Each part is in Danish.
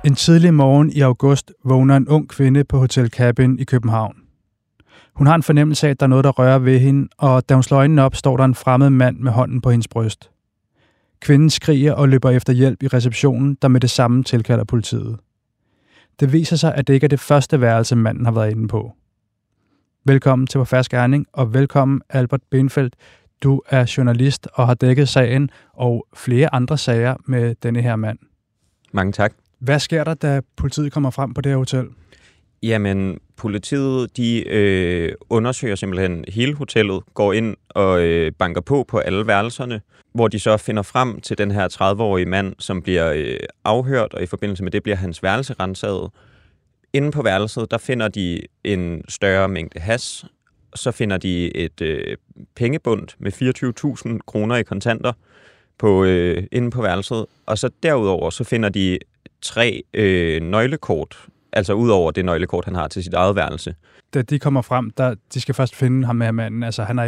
En tidlig morgen i august vågner en ung kvinde på Hotel Cabin i København. Hun har en fornemmelse af, at der er noget, der rører ved hende, og da hun slår øjnene op, står der en fremmed mand med hånden på hendes bryst. Kvinden skriger og løber efter hjælp i receptionen, der med det samme tilkalder politiet. Det viser sig, at det ikke er det første værelse, manden har været inde på. Velkommen til På Fersk Gerning, og velkommen Albert Benfeldt. Du er journalist og har dækket sagen og flere andre sager med denne her mand. Mange tak. Hvad sker der, da politiet kommer frem på det her hotel? Jamen, politiet undersøger simpelthen hele hotellet, går ind og banker på alle værelserne, hvor de så finder frem til den her 30-årige mand, som bliver afhørt, og i forbindelse med det bliver hans værelse renset. Inde på værelset, der finder de en større mængde hash, så finder de et pengebund med 24.000 kroner i kontanter inde på værelset, og så derudover så finder de 3 nøglekort, altså ud over det nøglekort, han har til sit eget værelse. Da de kommer frem, de skal først finde ham med manden. Altså, han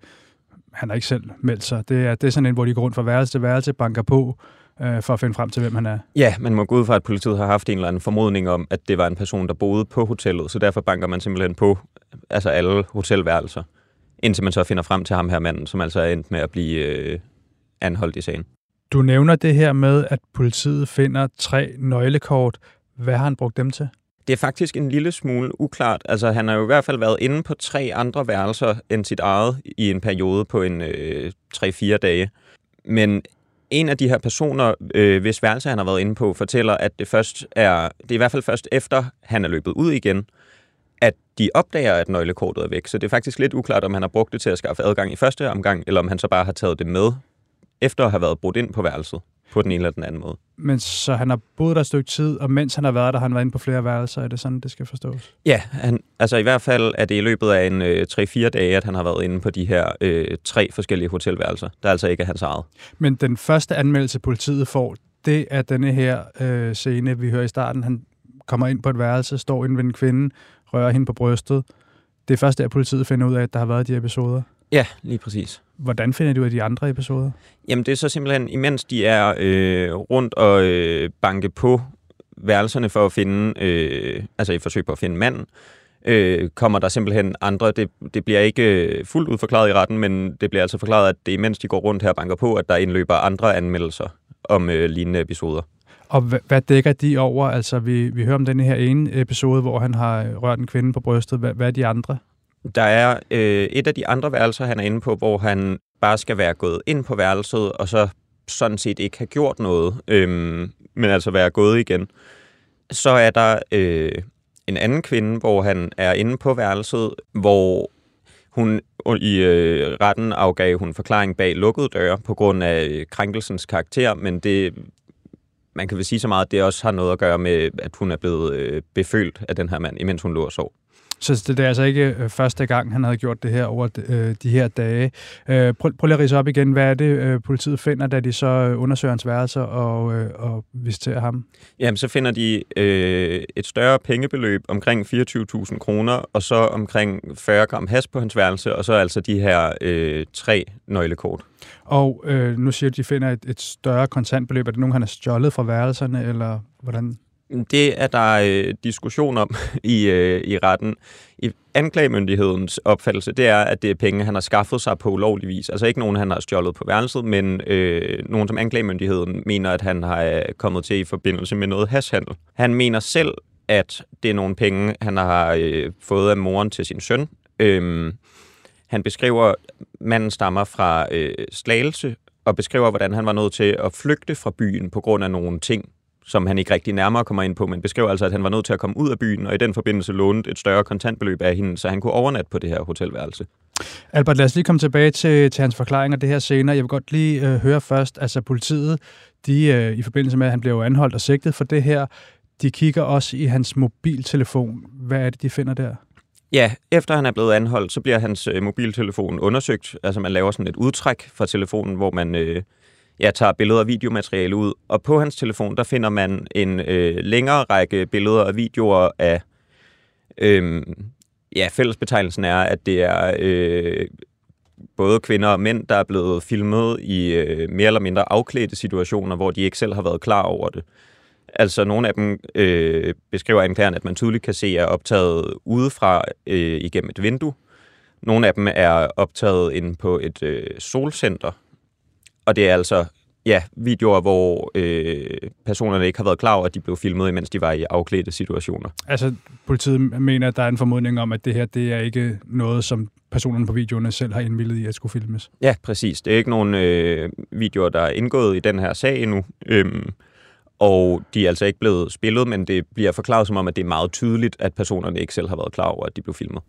har ikke selv meldt sig. Det er sådan en, hvor de går rundt fra værelse til værelse, banker på for at finde frem til, hvem han er. Ja, man må gå ud fra, at politiet har haft en eller anden formodning om, at det var en person, der boede på hotellet, så derfor banker man simpelthen på alle hotelværelser, indtil man så finder frem til ham her manden, som altså er endt med at blive anholdt i sagen. Du nævner det her med, at politiet finder 3 nøglekort. Hvad har han brugt dem til? Det er faktisk en lille smule uklart. Altså, han har jo i hvert fald været inde på 3 andre værelser end sit eget i en periode på en 3-4 dage. Men en af de her personer, hvis værelse han har været inde på, fortæller, at det er i hvert fald først efter, han er løbet ud igen, at de opdager, at nøglekortet er væk. Så det er faktisk lidt uklart, om han har brugt det til at skaffe adgang i første omgang, eller om han så bare har taget det med, efter at have været brudt ind på værelset på den ene eller den anden måde. Men så han har boet der et stykke tid, og mens han har været der, har han været inde på flere værelser. Er det sådan, det skal forstås? Ja, altså i hvert fald er det i løbet af en 3-4 dage, at han har været inde på de her 3 forskellige hotelværelser, der altså ikke er hans eget. Men den første anmeldelse, politiet får, det er denne her scene, vi hører i starten. Han kommer ind på et værelse, står inde ved en kvinde, rører hende på brystet. Det er først der, politiet finder ud af, at der har været de episoder. Ja, lige præcis. Hvordan finder du af de andre episoder? Jamen det er så simpelthen, imens de er rundt og banke på værelserne for at finde, i forsøg på at finde manden, kommer der simpelthen andre. Det bliver ikke fuldt ud forklaret i retten, men det bliver altså forklaret, at det imens de går rundt her og banker på, at der indløber andre anmeldelser om lignende episoder. Og hvad dækker de over? Altså vi hører om den her ene episode, hvor han har rørt en kvinde på brystet. Hvad er de andre? Der er et af de andre værelser, han er inde på, hvor han bare skal være gået ind på værelset, og så sådan set ikke have gjort noget, men altså være gået igen. Så er der en anden kvinde, hvor han er inde på værelset, hvor hun i retten afgav hun forklaring bag lukkede døre på grund af krænkelsens karakter, men det, man kan vel sige så meget, at det også har noget at gøre med, at hun er blevet befølt af den her mand, imens hun lå og sov. Så det er altså ikke første gang, han havde gjort det her over de her dage. Prøv lige at ridse op igen. Hvad er det, politiet finder, da de så undersøger hans værelser og visiterer ham? Jamen, så finder de et større pengebeløb, omkring 24.000 kroner, og så omkring 40 gram hash på hans værelse, og så altså de her 3 nøglekort. Og nu siger du, at de finder et større kontantbeløb. Er det nogen, han har stjålet fra værelserne, eller hvordan? Det er der diskussion om i retten. I anklagemyndighedens opfattelse, det er, at det er penge, han har skaffet sig på ulovlig vis. Altså ikke nogen, han har stjålet på værelset, men nogen, som anklagemyndigheden mener, at han har kommet til i forbindelse med noget hashhandel. Han mener selv, at det er nogle penge, han har fået af moren til sin søn. Han beskriver, at manden stammer fra Slagelse, og beskriver, hvordan han var nødt til at flygte fra byen på grund af nogle ting, som han ikke rigtig nærmere kommer ind på, men beskriver altså, at han var nødt til at komme ud af byen, og i den forbindelse lånte et større kontantbeløb af hende, så han kunne overnatte på det her hotelværelse. Albert, lad os lige komme tilbage til hans forklaringer det her senere. Jeg vil godt lige høre først, altså politiet, de i forbindelse med, at han bliver anholdt og sigtet for det her, de kigger også i hans mobiltelefon. Hvad er det, de finder der? Ja, efter han er blevet anholdt, så bliver hans mobiltelefon undersøgt. Altså man laver sådan et udtræk fra telefonen, hvor man tager billeder og videomateriale ud. Og på hans telefon, der finder man en længere række billeder og videoer af... fællesbetegnelsen er, at det er både kvinder og mænd, der er blevet filmet i mere eller mindre afklædte situationer, hvor de ikke selv har været klar over det. Altså, nogle af dem beskriver anklageren, at man tydeligt kan se er optaget udefra igennem et vindue. Nogle af dem er optaget inde på et solcenter. Og det er altså videoer, hvor personerne ikke har været klar over, at de blev filmet, imens de var i afklædte situationer. Altså, politiet mener, at der er en formodning om, at det her, det er ikke noget, som personerne på videoerne selv har indvildet i at skulle filmes. Ja, præcis. Det er ikke nogen videoer, der er indgået i den her sag endnu. Og de er altså ikke blevet spillet, men det bliver forklaret som om, at det er meget tydeligt, at personerne ikke selv har været klar over, at de blev filmet.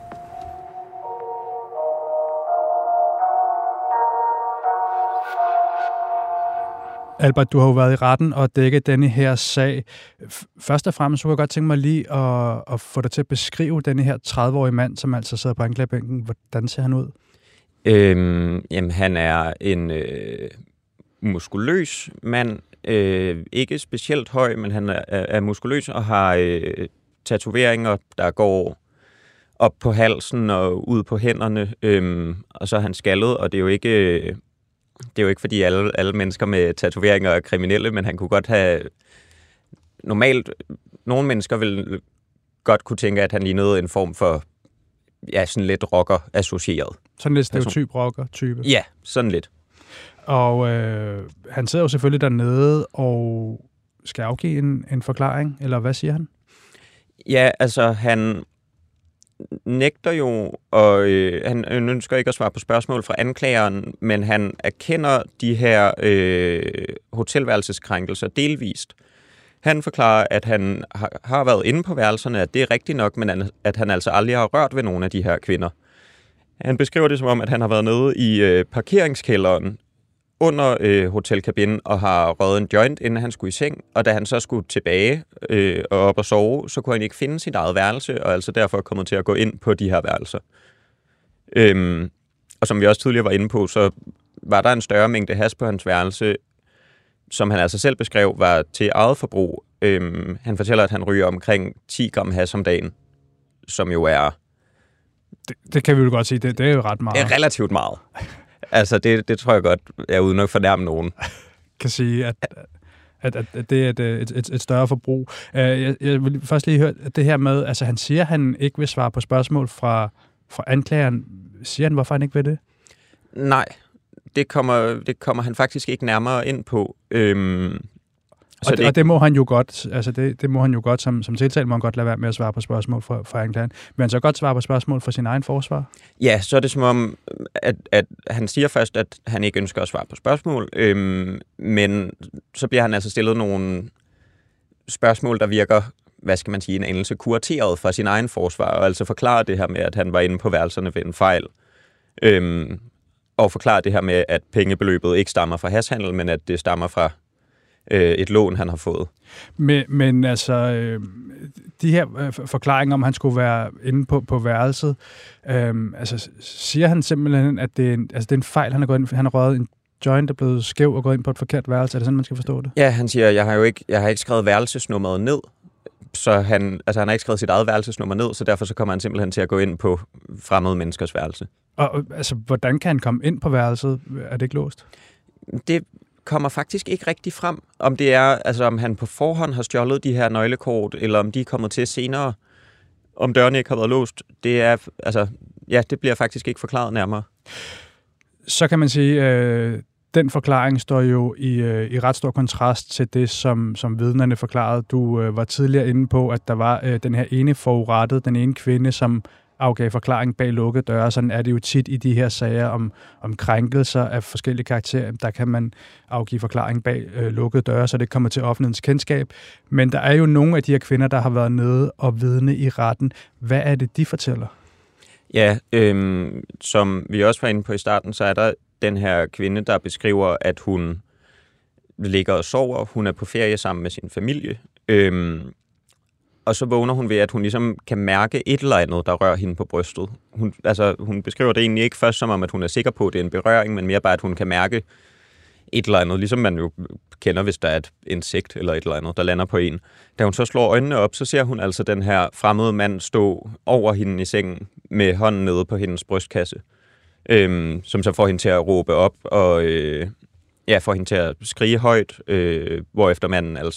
Albert, du har jo været i retten og dækket denne her sag. Først og fremmest, så kunne jeg godt tænke mig lige at få dig til at beskrive denne her 30-årige mand, som altså sidder på anklagebænken. Hvordan ser han ud? Jamen, han er en muskuløs mand. Ikke specielt høj, men han er muskuløs og har tatoveringer, der går op på halsen og ud på hænderne. Og så er han skaldet, og det er jo ikke fordi alle mennesker med tatoveringer er kriminelle, men han kunne godt have... Normalt, nogle mennesker vil godt kunne tænke, at han lignede en form for, sådan lidt rocker-associeret. Sådan lidt stereotyp rocker-type? Ja, sådan lidt. Og han sidder jo selvfølgelig dernede og skal afgive en forklaring, eller hvad siger han? Ja, altså han nægter jo, og han ønsker ikke at svare på spørgsmål fra anklageren, men han erkender de her hotelværelseskrænkelser delvist. Han forklarer, at han har været inde på værelserne, at det er rigtigt nok, men at han altså aldrig har rørt ved nogle af de her kvinder. Han beskriver det som om, at han har været nede i parkeringskælderen under hotelkabinen og har røget en joint, inden han skulle i seng, og da han så skulle tilbage og op og sove, så kunne han ikke finde sit eget værelse, og altså derfor kommet til at gå ind på de her værelser. Og som vi også tidligere var inde på, så var der en større mængde hash på hans værelse, som han altså selv beskrev, var til eget forbrug. Han fortæller, at han ryger omkring 10 gram hash om dagen, som jo er... Det kan vi jo godt sige, det er jo ret meget. Det er relativt meget. Altså, det tror jeg godt, jeg uden at fornærme nogen. Kan sige, at det er et større forbrug. Jeg vil først lige høre det her med, altså han siger, at han ikke vil svare på spørgsmål fra anklageren. Siger han, hvorfor han ikke vil det? Nej, det kommer han faktisk ikke nærmere ind på. Og det må han jo godt, altså det må han jo godt, som tiltalt må han godt lade være med at svare på spørgsmål fra anklageren. Men han så godt svare på spørgsmål fra sin egen forsvar? Ja, så er det som om, at han siger først, at han ikke ønsker at svare på spørgsmål, men så bliver han altså stillet nogle spørgsmål, der virker, hvad skal man sige, en anelse kurateret fra sin egen forsvar, og altså forklare det her med, at han var inde på værelserne ved en fejl, og forklare det her med, at pengebeløbet ikke stammer fra hashhandel, men at det stammer fra et lån, han har fået. Men altså, de her forklaringer om, han skulle være inde på værelset, altså, siger han simpelthen, at det er en fejl, han har gået ind, han har røget en joint, der er blevet skæv og gået ind på et forkert værelse? Er det sådan, man skal forstå det? Ja, han siger, jeg har ikke skrevet værelsesnummeret ned, så han har ikke skrevet sit eget værelsesnummer ned, så derfor så kommer han simpelthen til at gå ind på fremmede menneskers værelse. Og altså, hvordan kan han komme ind på værelset? Er det ikke låst? Det kommer faktisk ikke rigtig frem, om det er, altså om han på forhånd har stjålet de her nøglekort, eller om de er kommet til senere, om dørene ikke har været låst. Det er, altså, ja, det bliver faktisk ikke forklaret nærmere. Så kan man sige, den forklaring står jo i ret stor kontrast til det, som vidnerne forklarede. Du var tidligere inde på, at der var den her ene forurettede, den ene kvinde, som afgav forklaring bag lukkede døre. Sådan er det jo tit i de her sager om krænkelser af forskellige karakterer. Der kan man afgive forklaring bag lukkede døre, så det kommer til offentlighedens kendskab. Men der er jo nogle af de her kvinder, der har været nede og vidne i retten. Hvad er det, de fortæller? Ja, som vi også var inde på i starten, så er der den her kvinde, der beskriver, at hun ligger og sover. Hun er på ferie sammen med sin familie. Og så vågner hun ved, at hun ligesom kan mærke et eller andet, der rører hende på brystet. Hun beskriver det egentlig ikke først som om, at hun er sikker på, at det er en berøring, men mere bare, at hun kan mærke et eller andet, ligesom man jo kender, hvis der er et insekt eller et eller andet, der lander på en. Da hun så slår øjnene op, så ser hun altså den her fremmede mand stå over hende i sengen med hånden nede på hendes brystkasse, som så får hende til at råbe op og får hende til at skrige højt, hvorefter manden altså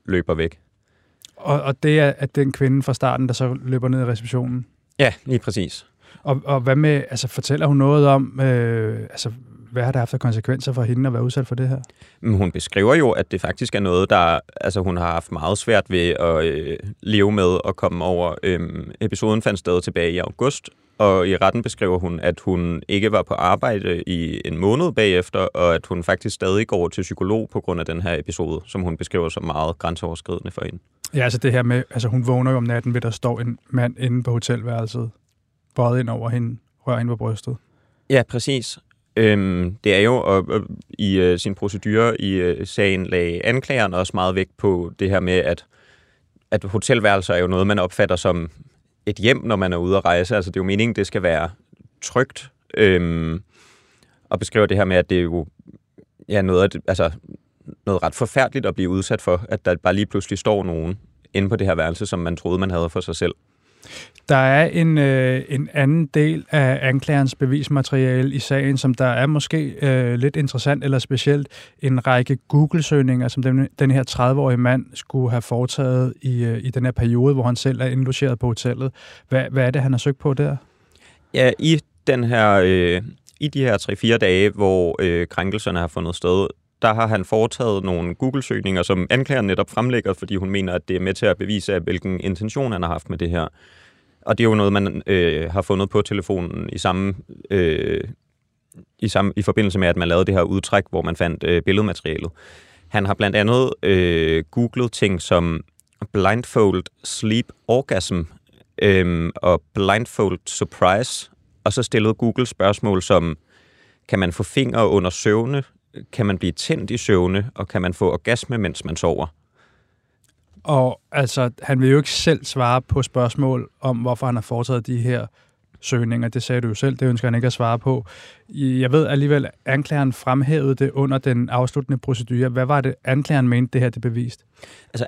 løber væk. Og det er at den kvinde fra starten, der så løber ned i receptionen? Ja, lige præcis. Og hvad med, altså fortæller hun noget om, hvad har det haft af konsekvenser for hende at være udsat for det her? Men hun beskriver jo, at det faktisk er noget, der hun har haft meget svært ved at leve med og komme over. Episoden fandt sted tilbage i august, og i retten beskriver hun, at hun ikke var på arbejde i en måned bagefter, og at hun faktisk stadig går til psykolog på grund af den her episode, som hun beskriver som meget grænseoverskridende for hende. Ja, altså det her med, hun vågner jo om natten ved, der står en mand inde på hotelværelset, bøjet ind over hende, rører hende på brystet. Ja, præcis. Det er jo, og i sin procedure i sagen lagde anklageren også meget vægt på det her med, at hotelværelser er jo noget, man opfatter som et hjem, når man er ude at rejse. Altså det er jo meningen, det skal være trygt. Og beskriver det her med, at det er jo noget ret forfærdeligt at blive udsat for, at der bare lige pludselig står nogen inde på det her værelse, som man troede, man havde for sig selv. Der er en anden del af anklagerens bevismateriale i sagen, som der er måske lidt interessant eller specielt. En række Google-søgninger, som den her 30-årige mand skulle have foretaget i den her periode, hvor han selv er indlogeret på hotellet. Hvad er det, han har søgt på der? Ja, i de her 3-4 dage, hvor krænkelserne har fundet sted, der har han foretaget nogle Google-søgninger, som anklageren netop fremlægger, fordi hun mener, at det er med til at bevise, hvilken intention han har haft med det her. Og det er jo noget, man har fundet på telefonen i forbindelse med, at man lavede det her udtræk, hvor man fandt billedmaterialet. Han har blandt andet googlet ting som blindfold sleep orgasm og blindfold surprise, og så stillet Google spørgsmål som, kan man få fingre under søvne, kan man blive tændt i søvne, og kan man få orgasme, mens man sover? Og altså, han vil jo ikke selv svare på spørgsmål om, hvorfor han har foretaget de her søgninger. Det sagde du jo selv, det ønsker han ikke at svare på. Jeg ved alligevel, at anklageren fremhævede det under den afsluttende procedure. Hvad var det, anklageren mente, det her det bevist? Altså,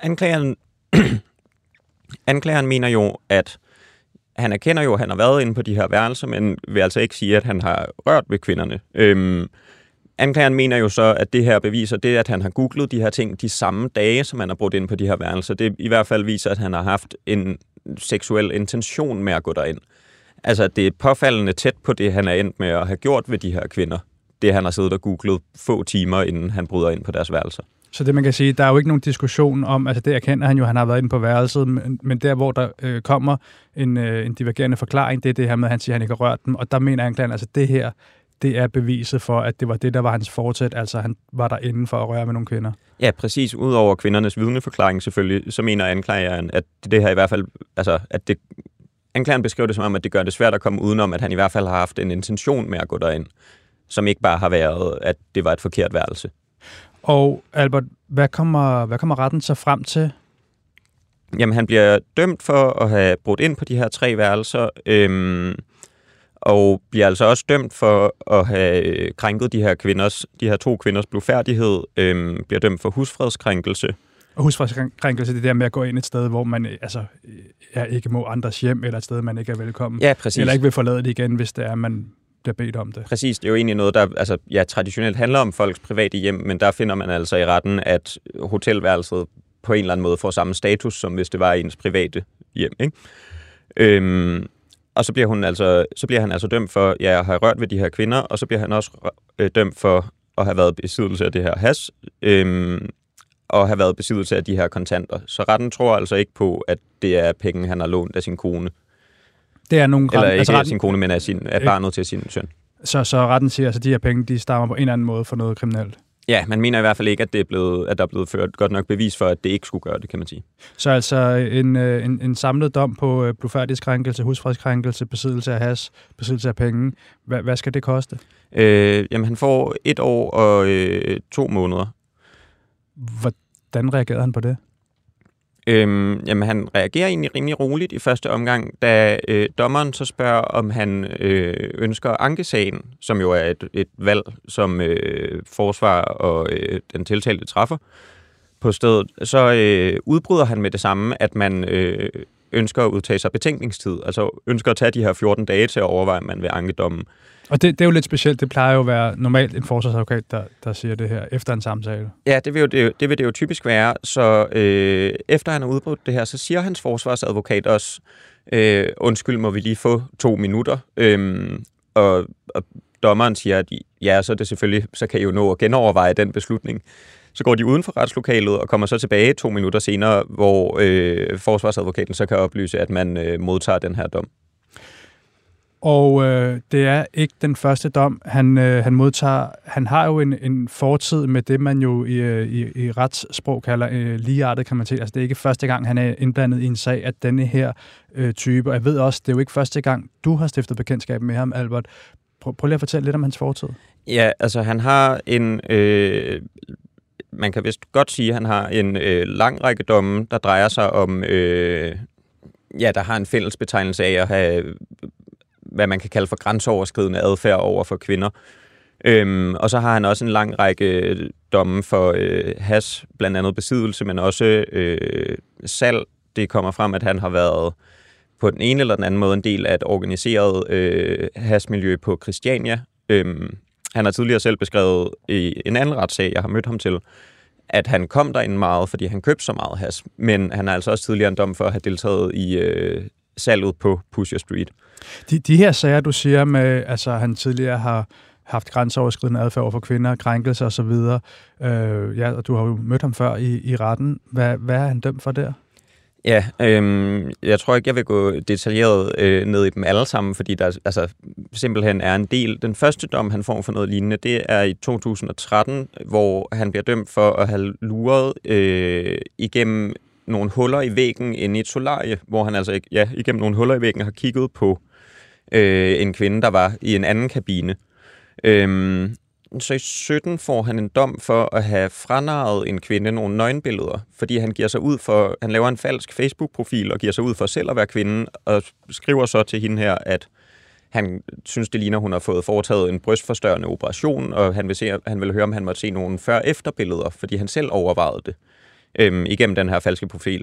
anklageren mener jo, at han erkender jo, at han har været inde på de her værelser, men vil altså ikke sige, at han har rørt ved kvinderne. Anklageren mener jo så, at det her beviser det, at han har googlet de her ting de samme dage, som han har brugt ind på de her værelser. Det i hvert fald viser, at han har haft en seksuel intention med at gå derind. Altså, det er påfaldende tæt på det, han er endt med at have gjort ved de her kvinder. Det, han har siddet og googlet få timer, inden han bryder ind på deres værelser. Så det, man kan sige, der er jo ikke nogen diskussion om, altså det erkender han jo, han har været inde på værelset, men der, hvor der kommer en divergerende forklaring, det er det her med, at han siger, at han ikke har rørt dem, og der mener anklageren, altså det her, det er beviset for, at det var det, der var hans fortsæt, altså han var derinde for at røre med nogle kvinder. Ja, præcis. Udover kvindernes vidneforklaring selvfølgelig, så mener anklageren, at det her i hvert fald, altså at det, anklageren beskriver det som om, at det gør det svært at komme udenom, at han i hvert fald har haft en intention med at gå derind, som ikke bare har været, at det var et forkert værelse. Og Albert, hvad kommer retten så frem til? Jamen, han bliver dømt for at have brudt ind på de her 3 værelser, og bliver altså også dømt for at have krænket de her 2 kvinders blufærdighed, bliver dømt for husfredskrænkelse. Og husfredskrænkelse, det der med at gå ind et sted, hvor man ikke må andres hjem, eller et sted, man ikke er velkommen. Ja, præcis. Eller ikke vil forlade det igen, hvis det er, man bliver bedt om det. Præcis, det er jo egentlig noget, der traditionelt handler om folks private hjem, men der finder man altså i retten, at hotelværelset på en eller anden måde får samme status, som hvis det var ens private hjem, ikke? Og så bliver han altså dømt for at have rørt ved de her kvinder, og så bliver han også dømt for at have været i besiddelse af det her hash, og have været i besiddelse af de her kontanter. Så retten tror altså ikke på, at det er penge, han har lånt af sin kone. Det er nogle eller ikke af sin kone, men af barnet til sin søn. Så retten siger, at de her penge, de stammer på en eller anden måde for noget kriminelt? Ja, man mener i hvert fald ikke, at der er blevet ført godt nok bevis for, at det ikke skulle gøre det, kan man sige. Så altså en samlet dom på blufærdighedskrænkelse, husfredskrænkelse, besiddelse af hash, besiddelse af penge. Hvad skal det koste? Jamen, han får 1 år og 2 måneder. Hvordan reagerede han på det? Jamen, han reagerer egentlig rimelig roligt i første omgang, da dommeren så spørger, om han ønsker ankesagen, som jo er et valg, som forsvar og den tiltalte træffer på stedet. Så udbryder han med det samme, at man ønsker at udtage sig betænkningstid, altså ønsker at tage de her 14 dage til at overveje, om man vil anke dommen. Og det er jo lidt specielt. Det plejer jo at være normalt en forsvarsadvokat, der siger det her efter en samtale. Ja, det vil det jo typisk være. Så efter han har udbrudt det her, så siger hans forsvarsadvokat også, undskyld, må vi lige få 2 minutter? Og dommeren siger, at ja, så er det selvfølgelig, så kan I jo nå at genoverveje den beslutning. Så går de uden for retslokalet og kommer så tilbage 2 minutter senere, hvor forsvarsadvokaten så kan oplyse, at man modtager den her dom. Og det er ikke den første dom, han modtager. Han har jo en fortid med det, man jo i retssprog kalder ligeartet kriminalitet. Altså det er ikke første gang, han er indblandet i en sag af denne her type. Og jeg ved også, det er jo ikke første gang, du har stiftet bekendtskab med ham, Albert. Prøv lige at fortælle lidt om hans fortid. Ja, altså han har en... man kan vist godt sige, at han har en lang række domme, der drejer sig om... der har en fælles betegnelse af at have... hvad man kan kalde for grænseoverskridende adfærd over for kvinder. Og så har han også en lang række domme for hash, blandt andet besiddelse, men også salg. Det kommer frem, at han har været på den ene eller den anden måde en del af et organiseret hashmiljø på Christiania. Han har tidligere selv beskrevet i en anden retssag, jeg har mødt ham til, at han kom derinde meget, fordi han købte så meget hash. Men han har altså også tidligere en dom for at have deltaget i salget på Pusher Street. De her sager, du siger med, altså han tidligere har haft grænseoverskridende adfærd over for kvinder, krænkelser osv., og du har jo mødt ham før i retten. Hvad er han dømt for der? Ja, jeg tror ikke, jeg vil gå detaljeret ned i dem alle sammen, fordi der altså, simpelthen er en del. Den første dom, han får for noget lignende, det er i 2013, hvor han bliver dømt for at have luret igennem nogle huller i væggen inde i et solarie, hvor han altså igennem nogle huller i væggen har kigget på en kvinde, der var i en anden kabine. Så i 17 får han en dom for at have franarret en kvinde nogle nøgenbilleder, fordi han han laver en falsk Facebook-profil og giver sig ud for selv at være kvinde, og skriver så til hende her, at han synes, det ligner, hun har fået foretaget en brystforstørrende operation, og han vil høre, om han måtte se nogle før-efter-billeder, fordi han selv overvejede det igennem den her falske profil.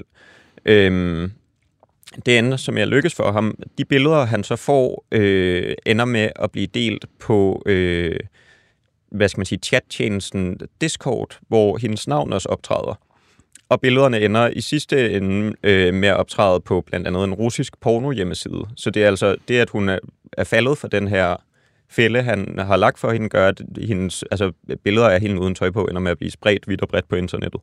Det ender, som jeg lykkes for ham. De billeder, han så får, ender med at blive delt på chattjenesten Discord, hvor hendes navn også optræder. Og billederne ender i sidste ende med at optræde på blandt andet en russisk porno-hjemmeside. Så det er altså det, at hun er faldet for den her fælde, han har lagt for hende, gør, at hendes billeder af hende uden tøj på ender med at blive spredt vidt og bredt på internettet.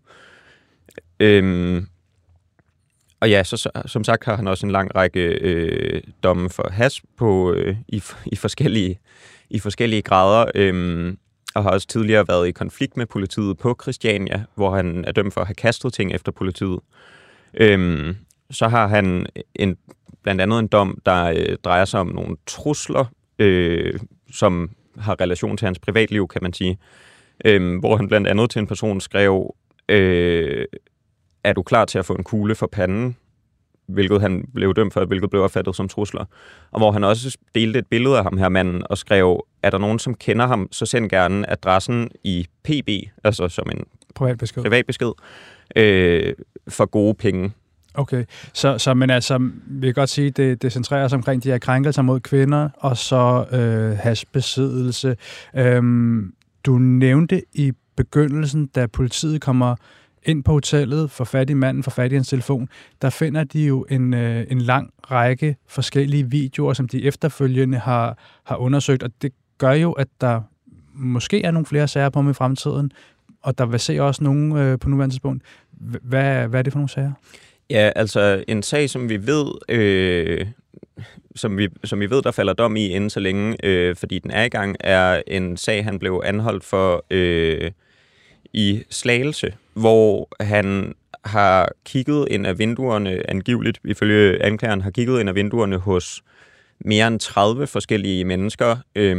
Og ja, så som sagt har han også en lang række domme for hash på i forskellige grader, og har også tidligere været i konflikt med politiet på Christiania, hvor han er dømt for at have kastet ting efter politiet. Så har han blandt andet en dom, der drejer sig om nogle trusler, som har relation til hans privatliv, kan man sige, hvor han blandt andet til en person skrev, er du klar til at få en kugle for panden? Hvilket han blev dømt for, hvilket blev opfattet som trusler. Og hvor han også delte et billede af ham her manden og skrev, er der nogen, som kender ham, så send gerne adressen i PB, altså som en privat besked for gode penge. Okay, så men altså, vi kan godt sige, det centrerer sig omkring de her krænkelser mod kvinder, og så hashbesiddelse. Du nævnte i begyndelsen, da politiet kommer ind på hotellet, får fat i manden, får fat i hans telefon, der finder de jo en lang række forskellige videoer, som de efterfølgende har undersøgt, og det gør jo, at der måske er nogle flere sager på ham i fremtiden, og der vil se også nogle på nuværende tidspunkt. Hvad er det for nogle sager? Ja, altså en sag, som vi ved, der falder dom i inden så længe, fordi den er i gang, er en sag, han blev anholdt for i Slagelse, hvor han har kigget ind af vinduerne, angiveligt ifølge anklageren, har kigget ind af vinduerne hos mere end 30 forskellige mennesker.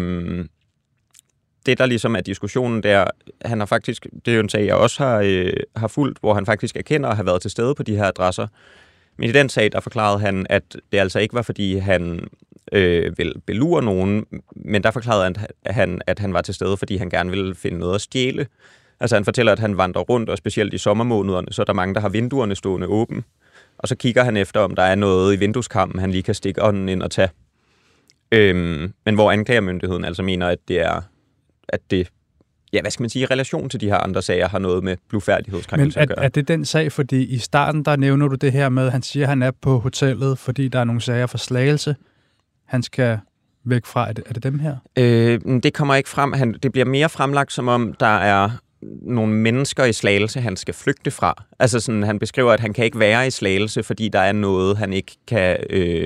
Det, der ligesom er diskussionen der, han har faktisk, det er jo en sag, jeg også har fulgt, hvor han faktisk erkender at have været til stede på de her adresser. Men i den sag, der forklarede han, at det altså ikke var, fordi han ville belure nogen, men der forklarede han, at han var til stede, fordi han gerne ville finde noget at stjæle. Altså han fortæller, at han vandrer rundt, og specielt i sommermånederne, så er der mange, der har vinduerne stående åben. Og så kigger han efter, om der er noget i vindueskarmen, han lige kan stikke ånden ind og tage. Men hvor anklagermyndigheden altså mener, at det ja, hvad skal man sige, i relation til de her andre sager, har noget med blufærdighedskrænkelse at gøre. Men er det den sag, fordi i starten, der nævner du det her med, at han siger, at han er på hotellet, fordi der er nogle sager for Slagelse, han skal væk fra. Er det dem her? Det kommer ikke frem. Det bliver mere fremlagt, som om der er nogle mennesker i Slagelse, han skal flygte fra. Altså sådan, han beskriver, at han kan ikke være i Slagelse, fordi der er noget, han ikke kan...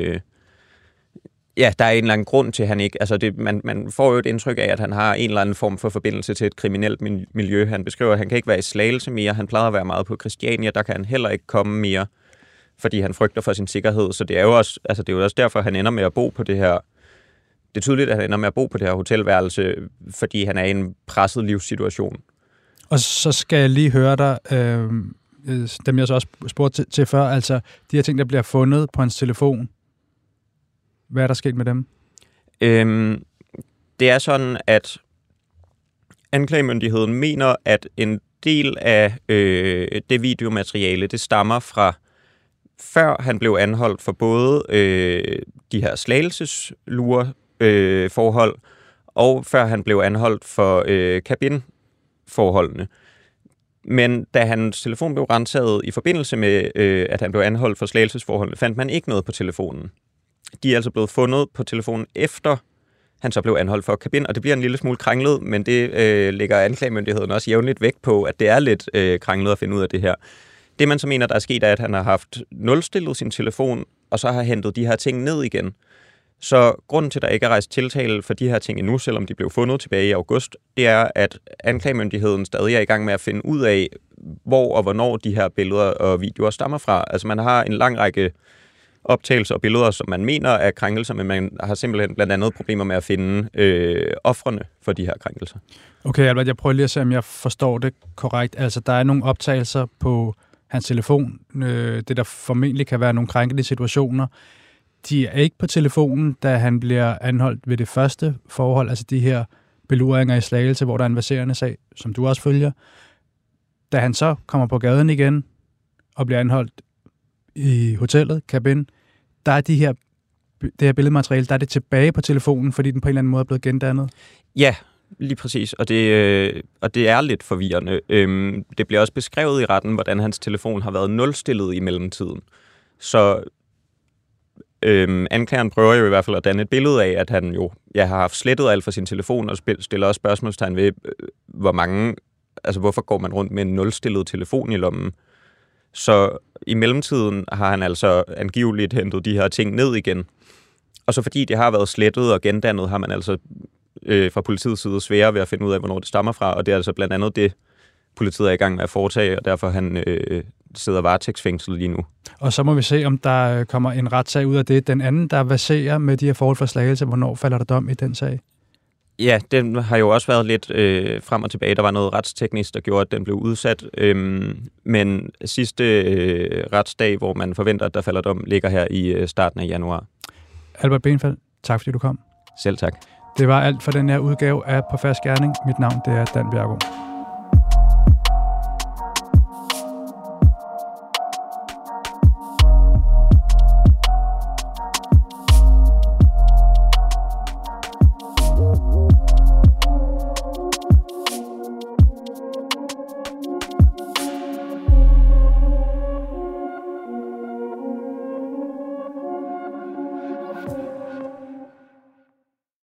Ja, der er en eller anden grund til, at han ikke... Altså, man får jo et indtryk af, at han har en eller anden form for forbindelse til et kriminelt miljø. Han beskriver, at han kan ikke være i Slagelse mere. Han plejede at være meget på Christiania. Der kan han heller ikke komme mere, fordi han frygter for sin sikkerhed. Så det er jo også, det er jo også derfor, han ender med at bo på det her... Det er tydeligt, at han ender med at bo på det her hotelværelse, fordi han er i en presset livssituation. Og så skal jeg lige høre dig, dem jeg så også spurgte til før, altså de her ting, der bliver fundet på hans telefon. Hvad er der sket med dem? Det er sådan, at anklagemyndigheden mener, at en del af det videomateriale, det stammer fra før han blev anholdt for både de her slagelseslureforhold, og før han blev anholdt for kabinforholdene. Men da hans telefon blev renset i forbindelse med, at han blev anholdt for slagelsesforholdene, fandt man ikke noget på telefonen. De er altså blevet fundet på telefonen efter han så blev anholdt for kabin, og det bliver en lille smule kringlet, men det lægger anklagemyndigheden også jævnligt vægt på, at det er lidt kringlet at finde ud af det her. Det man så mener, der er sket, er, at han har haft nulstillet sin telefon, og så har hentet de her ting ned igen. Så grunden til, at der ikke er rejst tiltale for de her ting endnu, selvom de blev fundet tilbage i august, det er, at anklagemyndigheden stadig er i gang med at finde ud af, hvor og hvornår de her billeder og videoer stammer fra. Altså man har en lang række optagelser og billeder, som man mener er krænkelser, men man har simpelthen blandt andet problemer med at finde ofrene for de her krænkelser. Okay, Albert, jeg prøver lige at se, om jeg forstår det korrekt. Altså, der er nogle optagelser på hans telefon, det der formentlig kan være nogle krænkende situationer. De er ikke på telefonen, da han bliver anholdt ved det første forhold, altså de her beluringer i Slagelse, hvor der er en verserende sag, som du også følger. Da han så kommer på gaden igen og bliver anholdt i hotellet, kabin, der er det her billedmateriale, der er det tilbage på telefonen, fordi den på en eller anden måde er blevet gendannet? Ja, lige præcis, og det er lidt forvirrende. Det bliver også beskrevet i retten, hvordan hans telefon har været nulstillet i mellemtiden. Så anklageren prøver jo i hvert fald at danne et billede af, at han jo har haft slettet alt fra sin telefon, og stiller også spørgsmålstegn ved, hvorfor går man rundt med en nulstillet telefon i lommen. Så i mellemtiden har han altså angiveligt hentet de her ting ned igen. Og så fordi det har været slettet og gendannet, har man altså fra politiets side sværere ved at finde ud af, hvornår det stammer fra. Og det er altså blandt andet det, politiet er i gang med at foretage, og derfor han sidder varetægtsfængslet lige nu. Og så må vi se, om der kommer en retssag ud af det. Den anden, der verserer med de her forhold for Slagelse, hvornår falder der dom i den sag? Ja, den har jo også været lidt frem og tilbage. Der var noget retsteknisk, der gjorde, at den blev udsat. Men sidste retsdag, hvor man forventer, at der falder dom, ligger her i starten af januar. Albert Benfeldt, tak fordi du kom. Selv tak. Det var alt for den her udgave af På Fersk Gerning. Mit navn det er Dan Bjergård.